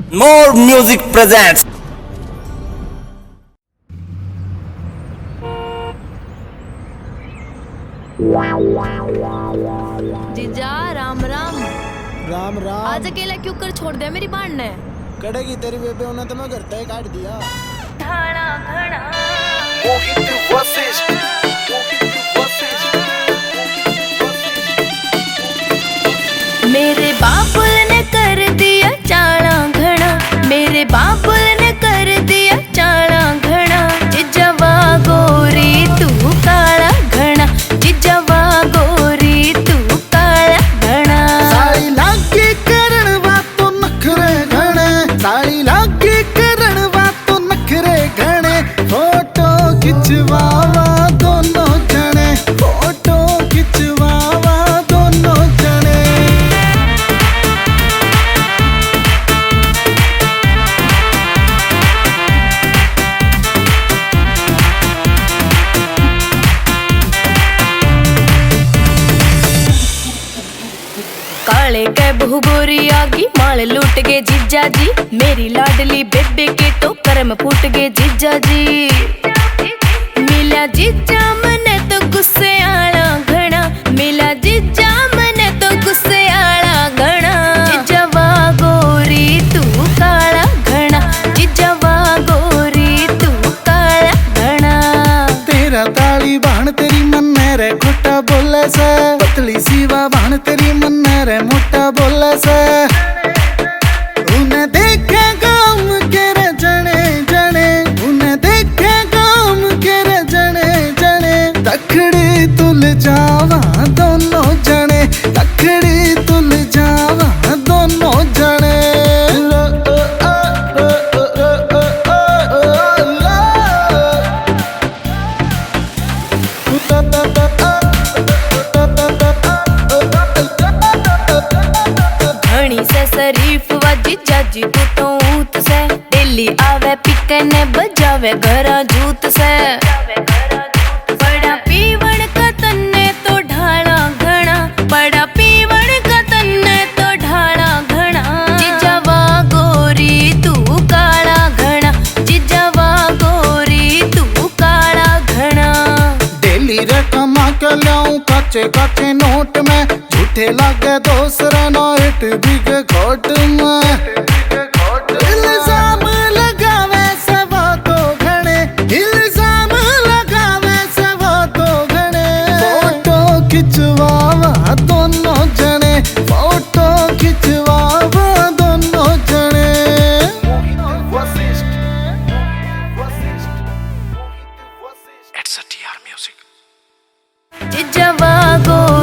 More Music presents. जीजा राम राम। राम राम। आज अकेला क्यों कर छोड़ दिया मेरी बहन ने? कड़ेगी तेरी बेबे, उन्हें तो मैं घर तक काट दिया। घड़ा घड़ा मेरे बाबुल ने कर दिया चाला घड़ा, मेरे बाबुल ने कर दिया चाला घड़ा। जिजवा गोरी तू काला घड़ा, जिजवा गोरी तू काला घड़ा। साड़ी लागी करण वातो नखरे घणे, साड़ी लागी करण वातो नखरे घणे। फोटो खिंचवावा दोनों जने, फोटो खिंचवावा दोनों जने। काले के बहु गोरी आगी माल लूट गए जीजा जी, मेरी लाडली बेबे के तो कर्म फूट गए जीजा जी। मिला जीजा मने तो गुस्से आला घना, मिला जीजा मने तो गुस्से आला घना। जिजवा गोरी तू काला घना, जिजवा गोरी तू काला घना। तेरा ताली बाण तेरी मन्ने रे खोटा बोले से, पतली सीवा बाण तेरी मन्ने रे मोटा बोले से। उन्हें देखे गाम के रे जने जने, उन्हें देखे गाम के रे जने जने। तखड़ी तुल जावा दोनों जने, तखड़ी तुल जावा दोनों जने। घणी से शरीफ व जीजा जी तू तो ऊत से, दिल्ली आवे पिकने बजावे घरा जूत से। बड़ा पीवण का तन्ने तो ढाला घना, बड़ा पीवण का तन्ने तो ढाला घना। जिजवा गोरी तू काला घना, जिजवा गोरी तू काला घना। डेली रे कमा के लाऊं काचे काचे नोट में, झूठे लागे दूसरा नाइट बिग घोट में। इल्जाम लगावे से वो तो घणे, इल्जाम लगावे से वो तो घणे। फोटो खिंचवावा दोनों जने, फोटो खिंचवावा दोनों जने। It's a TR Music. जिजवा गोरी